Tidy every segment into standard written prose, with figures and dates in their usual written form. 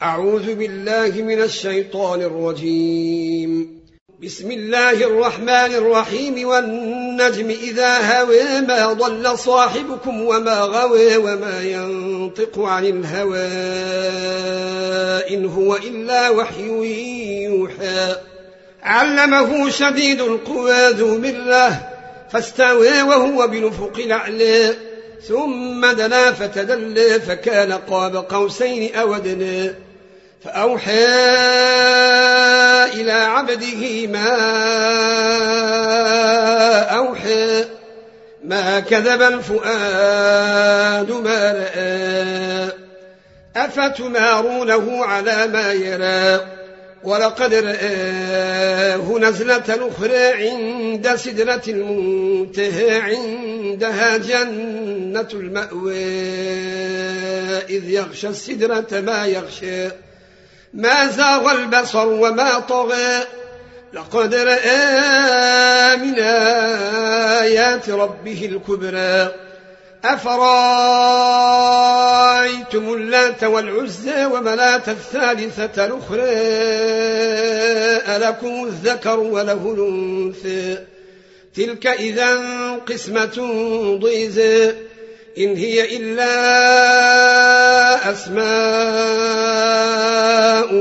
أعوذ بالله من الشيطان الرجيم. بسم الله الرحمن الرحيم. والنجم إذا هوى ما ضل صاحبكم وما غوى وما ينطق عن الهوى إن هو إلا وحي يوحى. علمه شديد القوى ذو مرة فاستوى وهو بالأفق الأعلى ثم دنا فتدلى فكان قاب قوسين أو أدنى فأوحى إلى عبده ما أوحى ما كذب الفؤاد ما رأى أفتمارونه على ما يرى ولقد رآه نزلة أخرى عند سدرة المنتهى عندها جنة المأوى إذ يغشى السدرة ما يغشى ما زاغ البصر وما طغى لقد رأى من آيات ربه الكبرى أفرأيتم اللات والعزى ومناة الثالثة الأخرى ألكم الذكر وله الأنثى تلك إذا قسمة ضيزى إن هي إلا أسماء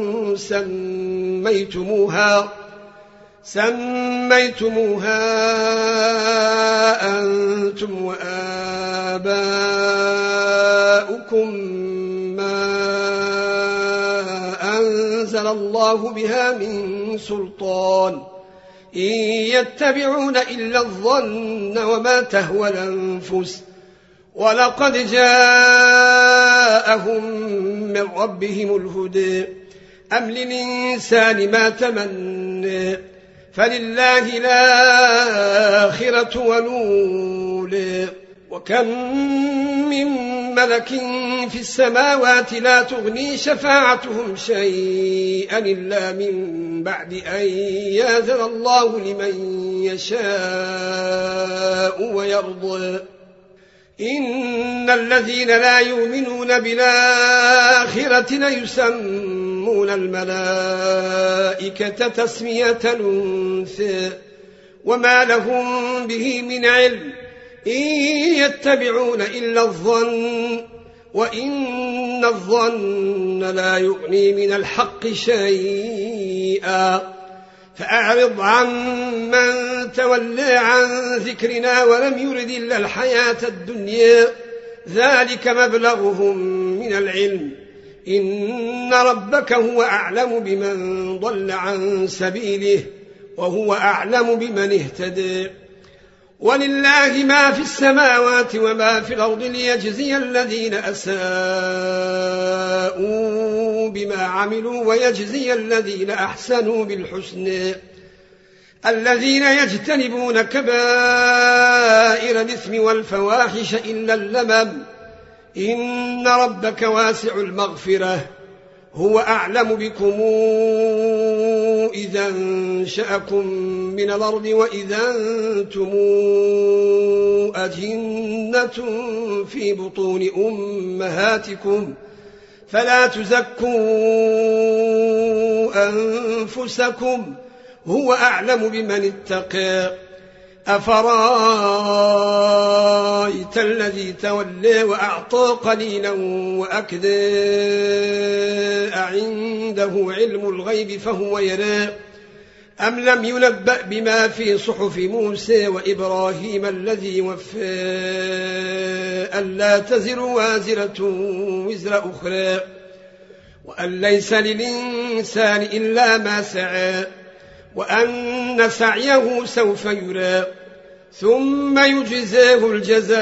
سميتموها أنتم وآباؤكم ما أنزل الله بها من سلطان إن يتبعون إلا الظن وما تهوى الأنفس ولقد جاءهم من ربهم الهدى أم للإنسان ما تمنى فلله الآخرة والأولى وكم من ملك في السماوات لا تغني شفاعتهم شيئا إلا من بعد أن يأذن الله لمن يشاء ويرضى إن الذين لا يؤمنون بالآخرة ليسمون الملائكة تسمية الأنثى وما لهم به من علم إن يتبعون إلا الظن وإن الظن لا يغني من الحق شيئا فأعرض عن من تولى عن ذكرنا ولم يرد إلا الحياة الدنيا ذلك مبلغهم من العلم إن ربك هو أعلم بمن ضل عن سبيله وهو أعلم بمن اهتدى ولله ما في السماوات وما في الأرض ليجزي الذين أساءوا بما عملوا ويجزي الذين أحسنوا بالحسنى الذين يجتنبون كبائر الإثم والفواحش إلا اللمم إن ربك واسع المغفرة هو أعلم بكم إذا انشأكم من الأرض وإذا أنتم أجنة في بطون أمهاتكم فلا تزكوا أنفسكم هو أعلم بمن اتقى أفرأيت الذي تولى وأعطى قليلا وأكدى أعنده علم الغيب فهو يرى أم لم ينبأ بما في صحف موسى وإبراهيم الذي وفى ألا تزر وازرة وزر أخرى وأن ليس للإنسان إلا ما سعى وأن سعيه سوف يرى ثم يجزاه الجزاء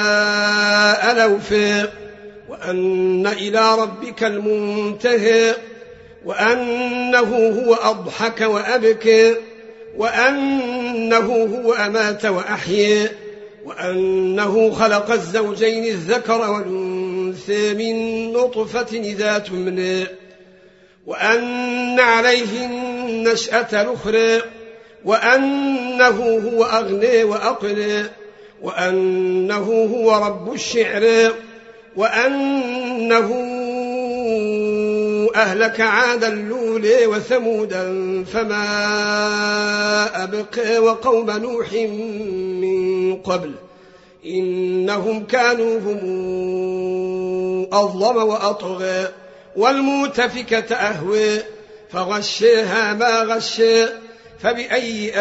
الأوفى وأن إلى ربك المنتهى وأنه هو أضحك وأبكى وأنه هو أمات وأحيا وأنه خلق الزوجين الذكر والأنثى من نطفة إذا تمنى وأن عليه النشأة الأخرى وأنه هو أغنى وأقنى وأنه هو رب الشعر وأنه أهلك عادا الأولى وثمودا فما أبقى وقوم نوح من قبل إنهم كانوا هم أظلم وأطغى والمؤتفكة أهوى فغشيها ما غشى فبأي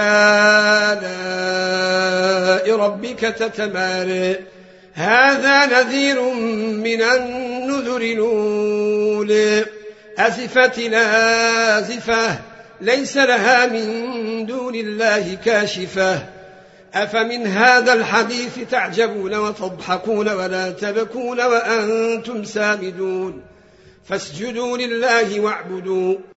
آلاء ربك تتمارى هذا نذير من النذر الأولى أزفت الآزفة ليس لها من دون الله كاشفة أفمن هذا الحديث تعجبون وتضحكون ولا تبكون وأنتم سامدون فاسجدوا لله واعبدوا